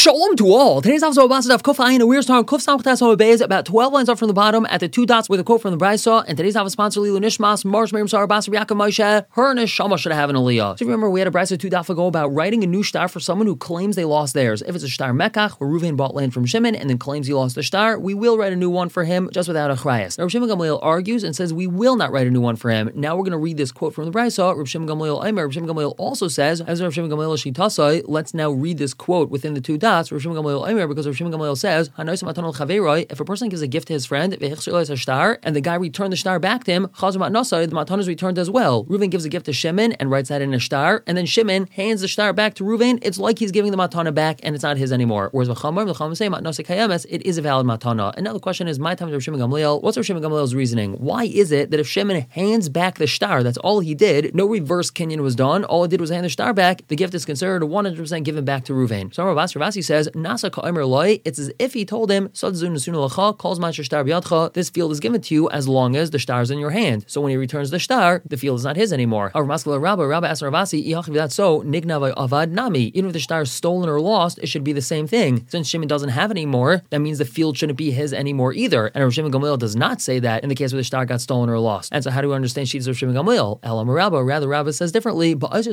Shalom to all. Today's episode of Daf Kuf Ayin, we're starting Kuf Samchtas Beis, about 12 lines up from the bottom at the two dots with a quote from the Brisa. And today's episode sponsor Lilu Nishmas, Marsh Miriam Sarah Bas Yaakov Moshe. Her neshama should have an aliyah. So if you remember, we had a Brisa 2 daf ago about writing a new shtar for someone who claims they lost theirs. If it's a shtar Mekach, where Reuven bought land from Shimon and then claims he lost the shtar, we will write a new one for him just without a chrayas. Now Rav Shimon Gamliel argues and says we will not write a new one for him. Now we're going to read this quote from the Brisa. Rav Shimon Gamliel Aimer. Rav Shimon Gamliel also says, as Rav Shimon Gamliel Shitasai, let's now read this quote within the two dots. Rav Shimon Gamliel Aimer, because Rav Shimon Gamliel says, if a person gives a gift to his friend, and the guy returned the shtar back to him, the matana is returned as well. Reuven gives a gift to Shimon and writes that in a shtar, and then Shimon hands the shtar back to Reuven. It's like he's giving the matana back, and it's not his anymore. Whereas the Chachamim say it is a valid matana. And now the question is, my time Rav Shimon Gamliel, what's Rav Shimon Gamliel's reasoning? Why is it that if Shimon hands back the shtar, that's all he did, no reverse kinyan was done, all it did was hand the shtar back, the gift is considered 100% given back to Reuven. So Ravasi says, Nasa ka'omer loy, it's as if he told him, this field is given to you as long as the shtar is in your hand. So when he returns the shtar, the field is not his anymore. Rabbi asked Ravasi, so nigna avad nami. Even if the shtar is stolen or lost, it should be the same thing. Since Shimon doesn't have it anymore, that means the field shouldn't be his anymore either. And Rav Shimon Gamliel does not say that in the case where the shtar got stolen or lost. And so how do we understand sheets of Shimon Gamliel? Elam Rabba, rather Rabba says differently, but the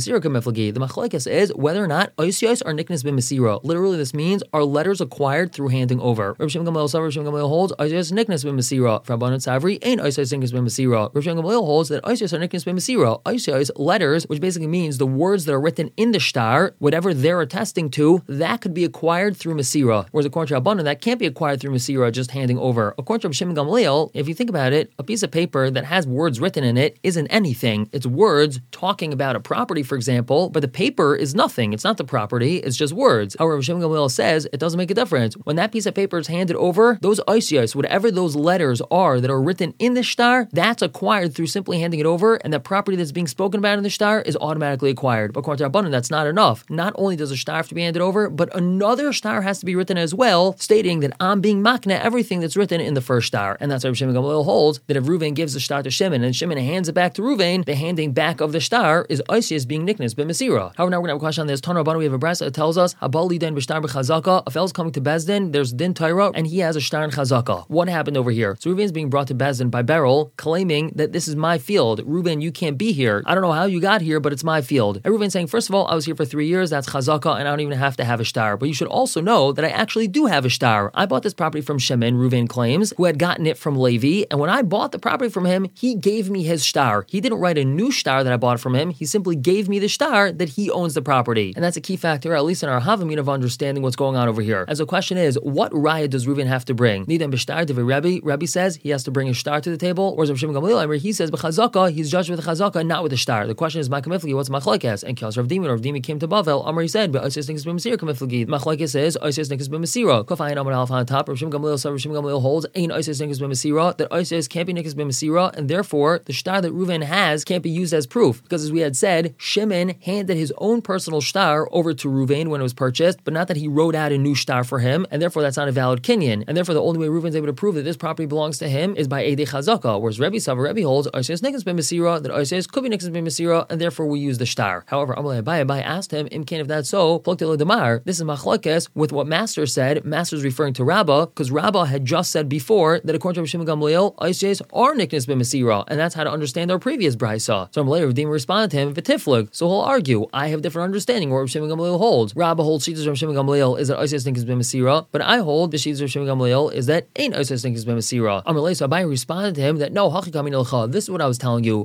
machlekes is whether or not oisios are niknas b'mesira. Literally this means are letters acquired through handing over. Rav Shimon Gamliel holds oisios niknas b'mesira. Rabbanan Savri ain't oisios niknas b'mesira. Rav Shimon Gamliel holds that oisios are niknas b'mesira. Oisios, letters, which basically means the words that are written in the shtar, whatever they're attesting to, that could be acquired through mesira. Whereas according to Rabbanan, that can't be acquired through mesira, just handing over. According to Rav Shimon Gamliel, if you think about it, a piece of paper that has words written in it isn't anything. It's words talking about a property, for example, but the paper is nothing. It's not the property, it's just words. However, Rav Shimon Gamliel says it doesn't make a difference. When that piece of paper is handed over, those oisios, whatever those letters are that are written in the shtar, that's acquired through simply handing it over, and the property that's being spoken about in the shtar is automatically acquired. But according to Rabbanan, that's not enough. Not only does a shtar have to be handed over, but another shtar has to be written as well, stating that I'm being makna everything that's written in the first shtar. And that's why Rav Shimon Gamliel holds that if Reuven gives the shtar to Shimon and Shimon hands it back to Reuven, the handing back of the shtar is oisios being niknas b'mesira. However, now we're going to have a question on this. Tana Rabbanan, we have a brisa that tells us habali den b'shtar b'chazaka. A fellow's coming to Bezdin, there's din Torah, and he has a shtar and chazaka. What happened over here? So Reuven's being brought to Bezdin by Beryl, claiming that this is my field. Reuven, you can't be here. I don't know how you got here, but it's my field. And Reuven's saying, first of all, I was here for 3 years, that's chazaka, and I don't even have to have a shtar. But you should also know that I actually do have a shtar. I bought this property from Shimon, Reuven claims, who had gotten it from Levi, and when I bought the property from him, he gave me his shtar. He didn't write a new shtar that I bought from him, he simply gave me the shtar that he owns the property. And that's a key factor, at least in our Havamina, of understanding what's going on over here. As the question is, what raya does Reuven have to bring? Nidan b'shtar divrei Rebbe. Rebbe says he has to bring a shtar to the table, or as Rav Shimon Gamliel, he says b'chazaka, he's judged with a chazaka, not with a shtar. The question is, my kamiflagi, what's machlekes? And Kios Rav Dimi came to Bavel, Amar he said, but oisios niknas b'mesira kamiflagi. Machlekes is oisios niknas b'mesira. Kofayin Amar Alf on top. Rav Shimon Gamliel holds ain't oisios niknas b'mesira, that oisios can't be niknas b'mesira, and therefore the shtar that Reuven has can't be used as proof, because as we had said, Shimon handed his own personal shtar over to Reuven when it was purchased, but not that he wrote out a new shtar for him, and therefore that's not a valid kinyan, and therefore the only way Reuven's able to prove that this property belongs to him is by Eidei Chazaka, whereas Rebbe holds oisios niknas b'mesira, that oisios could be niknas b'mesira, and therefore we use the shtar. However, Abai asked him, Imkain, if that's so, this is machlekes with what Master said. Master's referring to Rabbah, because Rabbah had just said before that according to Rav Shimon Gamliel, oisios are niknas b'mesira, and that's how to understand our previous brisa. So later, Redeemer responded to him, v'tiflig. So he'll argue, I have different understanding where Rav Shimon Gamliel holds. Rabbah holds sheets of Rav Shimon Gamliel is that oisios niknas b'mesira, but I hold the sheets of Rav Shimon Gamliel is that ain't oisios niknas b'mesira. So Abai responded to him that no, this is what I was telling you.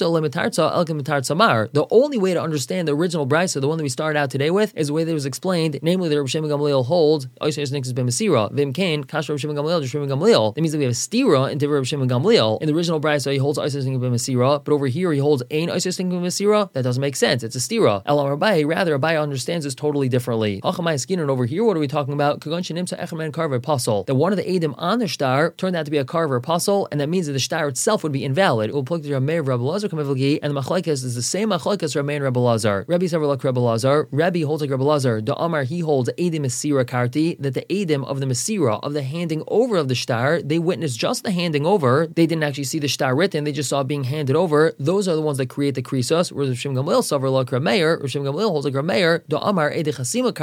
The only way to understand the original brisa, the one that we started out today with, is the way that it was explained, namely that Rav Shimon Gamliel holds oisios niknas b'mesira. V'imkain kash Rav Shimon Gamliel, Rav Shimon Gamliel. That means that we have a stira into Rav Shimon Gamliel. In the original brisa, he holds oisios niknas b'mesira, but over here he holds ain't oisios niknas b'mesira. That doesn't make sense. It's a stira. Elam Abai, rather Abai understands this totally differently. And over here, what are we talking about? That one of the Eidim on the shtar turned out to be a carver puzzle, and that means that the shtar itself would be invalid. It will plug to Rameir of Rabbi Lazar, and the machlekes is the same machlekes Rameir and Rabbi Lazar. Rebbe said like Rabbi Lazar. Rebbe holds like Rabbi Lazar. The Amar, he holds Eidim Mesira Karti, that the Eidim of the Mesira, of the handing over of the shtar, they witnessed just the handing over. They didn't actually see the shtar written, they just saw it being handed over. Those are the ones that create the krisos. Whereas Rav Shimon Gamliel saw like Rameir, Rav Shimon Gamliel holds like Rameir. The Amar Eidei Chasima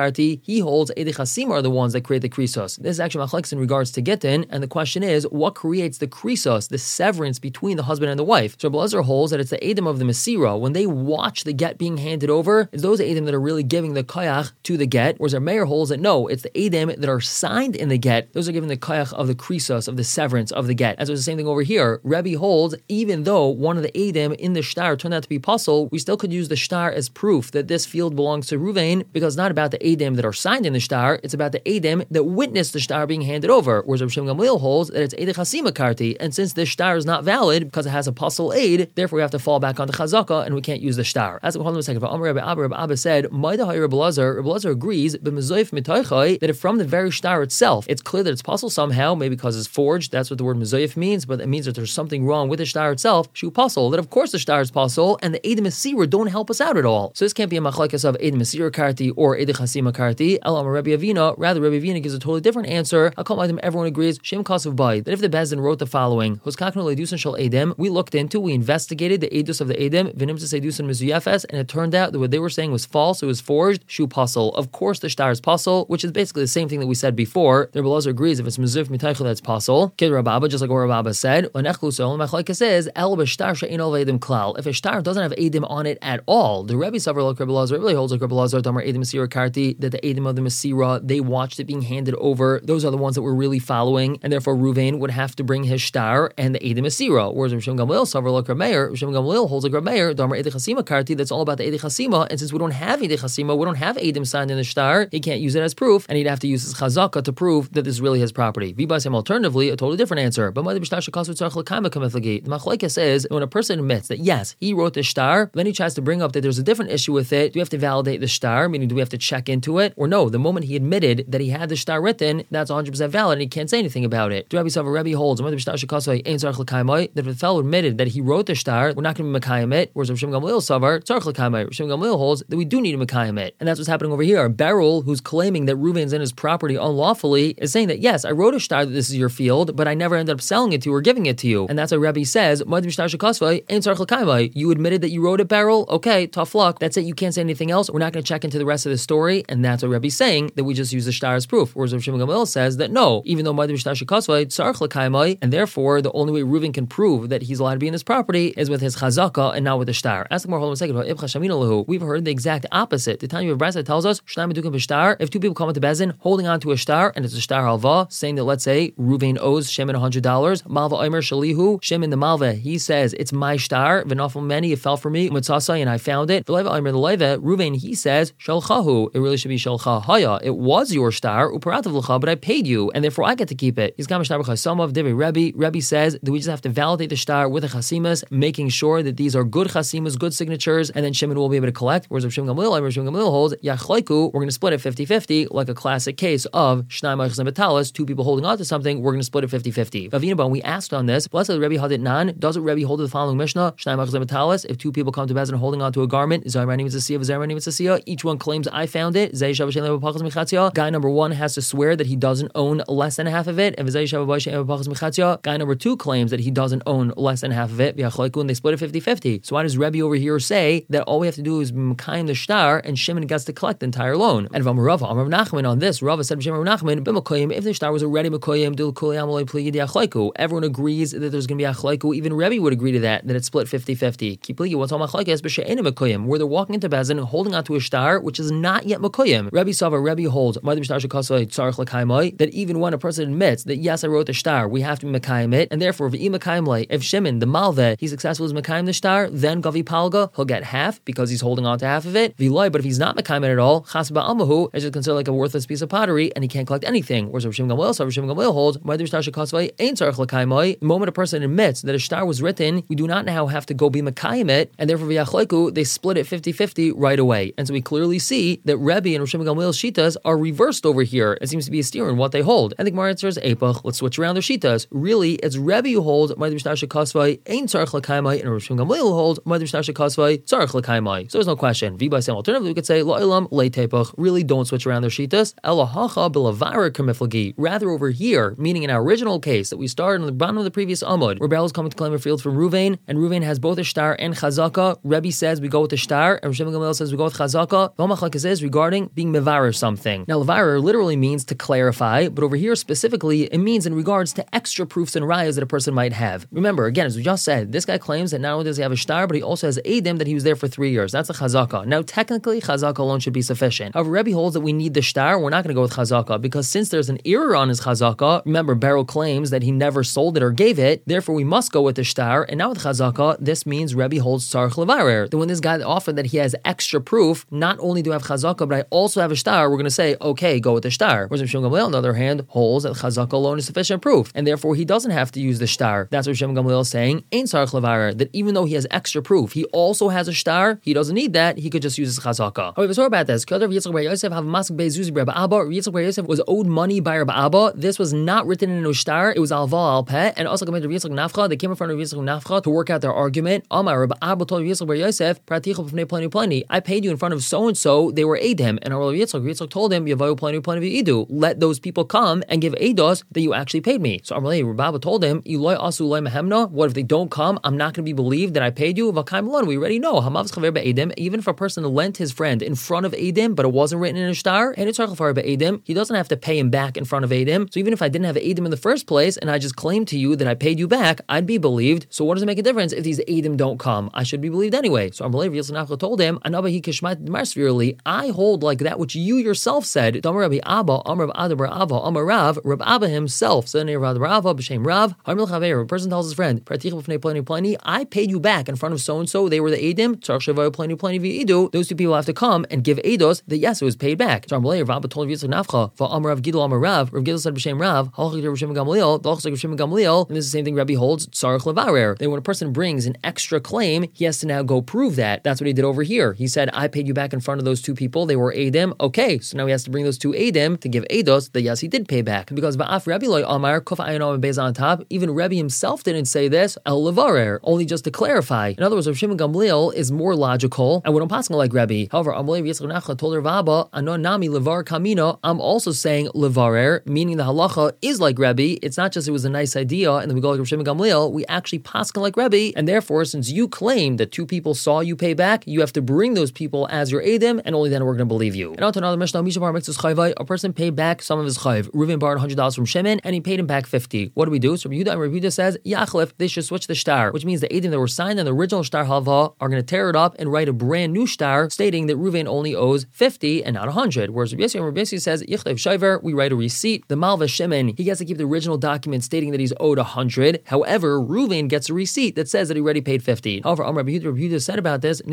Karti, he holds Eidei Chasima are the ones that create the krisos. This is actually machlekes in regards to Gittin, and the question is, what creates the krisos, the severance between the husband and the wife? So Rabbi Elazar holds that it's the Eidim of the Mesira. When they watch the get being handed over, it's those Eidim that are really giving the koyach to the get, whereas our mayor holds that no, it's the Eidim that are signed in the get. Those are giving the koyach of the krisos, of the severance of the get. And so it's the same thing over here. Rebbe holds, even though one of the Eidim in the shtar turned out to be puzzle, we still could use the shtar as proof that this field belongs to Ruvain, because it's not about the Eidim that are signed in the shtar, it's about the Eidim that witnessed the shtar being handed over. Whereas Rav Shimon Gamliel holds that it's Eidei Chasima Karti, and since this shtar is not valid because it has a puzzle aid, therefore we have to fall back onto Chazaka and we can't use the shtar. As hold on a second. Rabbi Abba said, Maida Rabbi Elazar agrees, but Mezoif Mitoichai, that if from the very shtar itself, it's clear that it's puzzle somehow, maybe because it's forged, that's what the word Mezoif means, but it means that there's something wrong with the shtar itself, Shu puzzle, that of course the shtar is puzzle, and the Eidim Mesira don't help us out at all. So this can't be a machlekes of Eidim Mesira Karti or Eidei Chasima Karti. Elam Rabbi Avina, rather Rabbi Avina gives a totally different answer. I'll call everyone agrees, Shem Kasav Bai, that if the Bezdin wrote the following, Huskaknu Leidusan Shal Eidim, we looked into, we investigated the Eidus of the Eidim, Vinimsa Seidusan Mizuyefes, and it turned out that what they were saying was false, it was forged, Shu puzzle. Of course the shtar is puzzle, which is basically the same thing that we said before. The Rabbi Elazar agrees if it's Mizuf Mitaychel that's puzzle. Kid Rababa, just like what Rababa said, says, El B'shtar She'in Ol Eidim Klal. If a shtar doesn't have Eidim on it at all, the Rebbe Savar like Rabbi Elazar really holds like Rabbi Elazar, Damar Eidim Mesira Karti, that the Eidim of the Mesira, they watched it being handed over. Those are the ones that were really following, and therefore Ruvain would have to bring his shtar and the Eidim Mesira. Whereas Rav Shimon Gamliel Savar like Rabbi Meir, Rav Shimon Gamliel holds like Rabbi Meir, Damar Eidei Chasima Karti, that's all about the Eidei Chasima, and since we don't have Eidei Chasima, we don't have Eidim signed in the shtar, he can't use it as proof, and he'd have to use his chazaka to prove that this is really his property. Vibasem alternatively, a totally different answer. But the machlekes says when a person admits that yes, he wrote the shtar, then he tries to bring up that there's a different issue with it. Do we have to validate the shtar? Meaning, do we have to check into it? Or no, the moment he admitted that he had the shtar written, that's 100% valid and he can't say anything about it. Do Rabbi Sava Rebbe holds that if the fellow admitted that he wrote the shtar, we're not going to be Mekayim it, whereas Rav Shimon Gamliel Savar, Tzarech L'Kayim. Rav Shimon Gamliel holds that we do need to Mekayim it. And that's what's happening over here. Beryl, who's claiming that Ruvain's in his property unlawfully, is saying that yes, I wrote a shtar that this is your field, but I never ended up selling it to you or giving it to you. And that's why Rebbe says, you admitted that you wrote it, Beryl? Okay, tough luck. That's it, you can't say anything else. We're not going to check into the rest of the story, and that's what Rebbe's saying, that we just use the shtar as proof. Whereas Rav Shimon Gamliel says that no, even though and therefore the only way Reuven can prove that he's allowed to be in this property is with his chazaka and not with the shtar. Ask more, hold on a second. We've heard the exact opposite. The Tanya of Brasa tells us, if two people come into Bezin holding on to a shtar, and it's a shtar halva, saying that let's say Reuven owes Shimon $100, Malva Omer Shalihu, Shimon the Malva, he says it's my shtar, V'nafel many, it fell for me, Mitzasai, and I found it. V'leiva Omer the Leiva, Reuven, he says Shalchahu, it really should be Shalcha Haya, it was your shtar, Uparatav L'cha, but I paid you, and therefore I get to keep it. He's got shtar b'chasamav Divi Rebbe. Rebbe says that we just have to validate the shtar with the chasimas, making sure that these are good chasimas, good signatures, and then Shimon will be able to collect. Whereas Rav Shimon Gamliel holds Yachlaiku, we're going to split it 50-50, like a classic case of Shnai Ma'achzim Batalis, two people holding on to something, we're going to split it 50-50. Vavina, we asked on this, blessed Rebbe Hadit Nan, does it Rebbe hold to the following Mishnah? Shnai Ma'achzim Batalis, if two people come to Bezin holding on to a garment, each one claims I found it, guy number one has to swear that he doesn't own less than half of it, and guy number two claims that he doesn't own less than half of it, and they split it 50-50. So why does Rebbe over here say that all we have to do is Mekayim the shtar and Shimon gets to collect the entire loan? And Rav Nachman on this, Rav said Shimon Nachman, if the shtar was already Mekayim, everyone agrees that there's going to be a Achlaiku. Even Rebbe would agree to that it's split 50-50. Keep looking, what's all Machlaikes, but She'ena Mekayim, where they're walking into Bezin holding onto a shtar which is not yet Mekayim. Rebbe holds that even when a person admits that yes, I wrote the shtar, we have to be Mekayim it, and therefore if Shimon the Malveh, he's successful as Mekayim the shtar, then Gavi Palga, he'll get half because he's holding on to half of it. But if he's not Mekayim it at all, Chas Ba'amahu is just considered like a worthless piece of pottery and he can't collect anything. Whereas Rav Shimon Gamliel holds the moment a person admits that a shtar was written, we do not now have to go be Mekayim it, and therefore v'yachlaiku, they split it 50-50 right away. And so we clearly see that Rebbe and Rav Shimon Gamliel's shitas are reversed over here. It seems to be a steer in what they hold. And the Gemara answers Epach. Let's switch around their shitas. Really, it's Rebbe who holds and Rav Shimon Gamliel holds so there's no question. Alternatively, we could say La'ilam Le Tepach. Really, don't switch around their shitas. Elahacha Bilavara Kamiflagi. Rather over here, meaning in our original case that we started on the bottom of the previous Amud, where Beryl is coming to claim a field from Ruvain, and Ruvain has both a shtar and chazaka. Rebbe says we go with the shtar, and Rav Shimon Gamliel says we go with chazaka. The Machlekes is regarding regarding being mevarer something. Now, levarer literally means to clarify, but over here specifically, it means in regards to extra proofs and rayas that a person might have. Remember, again, as we just said, this guy claims that not only does he have a shtar, but he also has edim that he was there for 3 years. That's a chazaka. Now, technically, chazaka alone should be sufficient. However, Rebbe holds that we need the shtar. We're not going to go with chazaka because since there's an error on his chazaka, remember, Beryl claims that he never sold it or gave it. Therefore, we must go with the shtar. And now with chazaka, this means Rebbe holds tzarich levarer. Then when this guy offered that he has extra proof, not only do I have chazaka, but I also have a shtar, we're going to say, okay, go with the shtar. Whereas Shimon Gamliel, on the other hand, holds that chazaka alone is sufficient proof, and therefore he doesn't have to use the shtar. That's what Shimon Gamliel is saying. Ein tzarich levarer, that even though he has extra proof, he also has a shtar. He doesn't need that. He could just use his chazaka. However, so about this. Yitzchak Bar Yosef was owed money by Rabbi Abba. This was not written in a shtar. It was alva al peh, and also coming to Yitzchak Nafcha. They came in front of Yitzchak Nafcha to work out their argument. Amar Rabbi Abba told Yitzchak Bar Yosef, "Praticha b'fnei plani plani. I paid you in front of so and so. They were edim." And Rabbi Yitzchak told him, "Yavayu plani plani v'idu. Let those people come and give eidos that you actually paid me." So Rabbi Abba told him, "Iloi asu loy mehemna. What if they don't come? I'm not going to be believed that I paid you." V'kaim lon. We already know hamavs chaver be'edim. Even if a person lent his friend in front of edim, but it wasn't written in a shtar, and it's harchafar be'edim, he doesn't have to pay him back in front of edim. So even if I didn't have edim in the first place, and I just claimed to you that I paid you back, I'd be believed. So what does it make a difference if these edim don't come? I should be believed anyway. So Rabbi Yitzchak told him, I hold like that which you yourself said. Rabbi Abba, Amar Abba, Amar Rav, Rabbi Abba himself. So then Rabbi Abba, b'shem Rav, a person tells his friend, I paid you back in front of so and so. They were the edim. Those two people have to come and give eidos that yes, it was paid back. So Rabbi Abba told Yitzchak Nafcha, Rav Gidol Amar Rav, Rav Gidol said b'shem Rav, and this is the same thing Rebbe holds, tzarich levarer. That when a person brings an extra claim, he has to now go prove that. That's what he did over here. He said, I paid you back in front of those two people. They were edim. Okay, so now he has to bring those two edim to give eidos that yes, he did pay back. Because va'af Rebbe loy Amar, kuf ayin on beza on top, even Rebbe himself didn't say this, el levarer, only just to clarify. In other words, Rav Shimon Gamliel is more logical, and we don't pass like Rebbe. However, Amalei Yitzchak Nafcha told Rav Abba, anon nami levar kamina, I'm also saying levarer, meaning the halacha is like Rebbe. It's not just it was a nice idea, and then we go like Rav Shimon Gamliel, we actually paskin like Rebbe, and therefore, since you claim that two people saw you pay back, you have to bring those people as your edim, and only then we're going to believe you. And on to another Mishnah, a person paid back some of his chayv. Reuven borrowed $100 from Shimon, and he paid him back 50. What do we do? So Rabbi Yehuda says, Yachlef, they should switch the shtar, which means the edim that were signed in the original shtar halva are going to tear it up and write a brand new shtar stating that Reuven only owes 50 and not 100. Whereas Rabbi Yossi says, Yichlev Shayver, we write a receipt. The Malva Shimon, he gets to keep the original document stating that he's owed 100. However, Reuven gets a receipt that says that he already paid 50. However, Rabbi Yehuda said about this,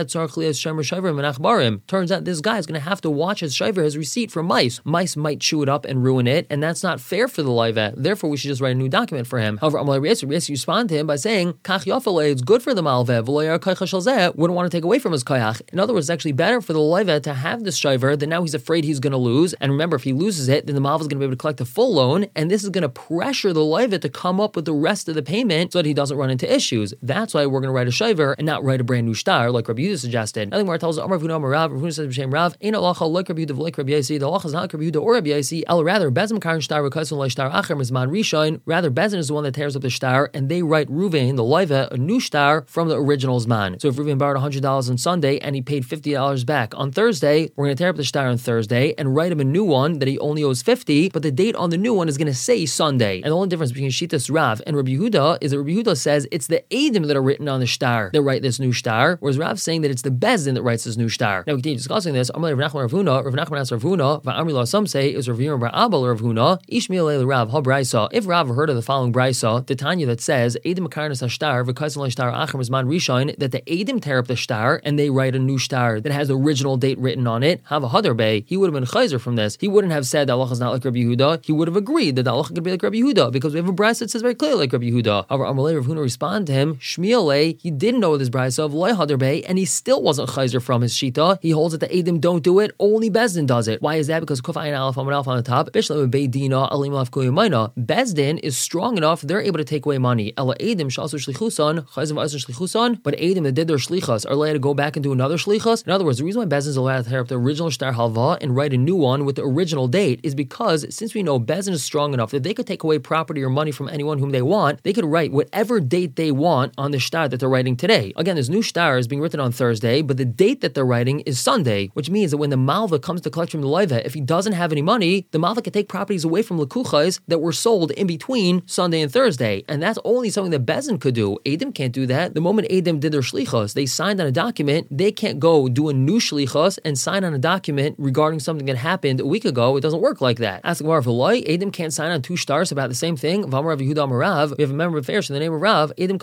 turns out this guy is going to have to watch his shayver, his receipt, for mice. Mice might chew it up and ruin it, and that's not fair for the live. Therefore, we should just write a new document for him. However, Rabbi Yossi respond to him by saying, Kach Yafale, it's good for the malveh, wouldn't want to take away from his koyach. In other words, it's actually better for the live to have this shayver that now he's afraid he's going to lose. And remember, if he loses it, then the malveh is going to be able to collect the full loan, and this is going to pressure the live to come up with the rest of the payment so that he doesn't run into issues. That's why we're going to write a shayver and not write a brand new shtar like Rabbi Yehuda suggested. Nothing more tells us, Amar V'Huna Rav, Rav Huna says b'shem Rav, Ein halacha like Rabbi Yehuda like Rabbi Yossi. The halacha is not like Rabbi Yehuda or Rabbi Yossi. El rather Bezim Karin shtar v'Kaisun lo shtar acher mizman rishon. Rather, Bezin is the one that tears up the shtar, and they write Reuven the live a new shtar from the original zman. So if Reuven borrowed $100 on Sunday and he paid $50 back on Thursday, we're going to tear up the shtar on Thursday and write him a new one that he only owes 50, but the date on the new one is going to say Sunday. And the only difference between Shitas Rav and Rabbi Yehuda is that Rabbi Yehuda says it's the edim that are written on the shtar that write this new shtar, whereas Rav saying that it's the Bezdin that writes this new shtar. Now we continue discussing this. Rav Nachman asks Rav Huna, Va'amri some say is Rav Yehuda Bar Abba Rav Huna, Ishmael Rav Ha Braisa. If Rav heard of the following Braisa, the Tanya that says edim Makarnas Hashtar v'Kaisan L'Shtar Acher Mizman Rishon, that the edim tear up the shtar and they write a new shtar that has the original date written on it, have a Hadar Bay, he would have been chayzer from this. He wouldn't have said that Allah is not like Rabbi Yehuda. He would have agreed that Allah could be like Rabbi Yehuda because we have a brayso that says very clearly like Rabbi Yehuda. However, Amalei Rav Huna responded to him, Shmiele, he didn't know this brayso of Loi Hadar Bay, and he still wasn't chayzer from his shita. He holds that the edim don't do it, only Bezdin does it. Why is that? Because Kuf Ayin Aleph Amud Aleph on the top, Bishlam Beidina Alim Aleph Kuyamayna. Bezdin is strong enough; they're able to take away money. Ela edim shasu shlichusan chayzer v'aser shlichusan, but edim that did their shlichas are allowed to go back and do another shlichas. In other words, the reason why Bezdin is allowed to tear up the original shtar halva and write a new one with the original date is because since we know Bezdin is strong enough that they could take away property or money from anyone whom they want, they could write whatever date they want on the shtar that they're writing today. Again, this new shtar is being written on Thursday, but the date that they're writing is Sunday, which which means that when the malva comes to collect from the loiva, if he doesn't have any money, the malva can take properties away from lekuchas that were sold in between Sunday and Thursday, and that's only something that Bezin could do. Edom can't do that. The moment Edom did their shlichos, they signed on a document. They can't go do a new shlichos and sign on a document regarding something that happened a week ago. It doesn't work like that. Ask the Gemara, Edom can't sign on two stars about the same thing. V'amar Yehuda Marav. We have a member of affairs in the name of Rav. Edom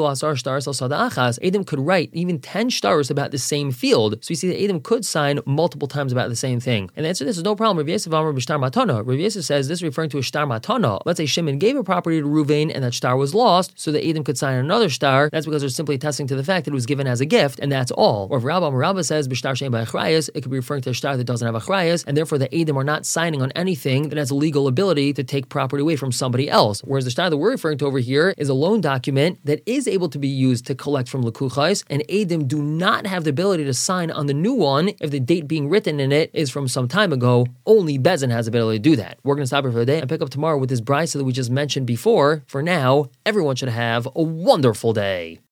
could write even 10 stars about the same field. So you see that Edom could sign multiple times about the same thing. And the answer to this is no problem. Rav Yosef Amar b'shtar matana. Rav Yosef says this is referring to a shtar matana. Let's say Shimon gave a property to Ruvain and that shtar was lost, so that Edom could sign another shtar. That's because they're simply attesting to the fact that it was given as a gift, and that's all. Or if Rabba says b'shtar shein b'achrayas, it could be referring to a shtar that doesn't have achrayas, and therefore the Edom are not signing on anything that has a legal ability to take property away from somebody else. Whereas the shtar that we're referring to over here is a loan document that is able to be used to collect from lekuchais, and Edom do not have the ability to sign on the new one if the date being written in it is from some time ago. Only Bezin has the ability to do that. We're going to stop here for the day and pick up tomorrow with this brisa that we just mentioned before. For now, everyone should have a wonderful day.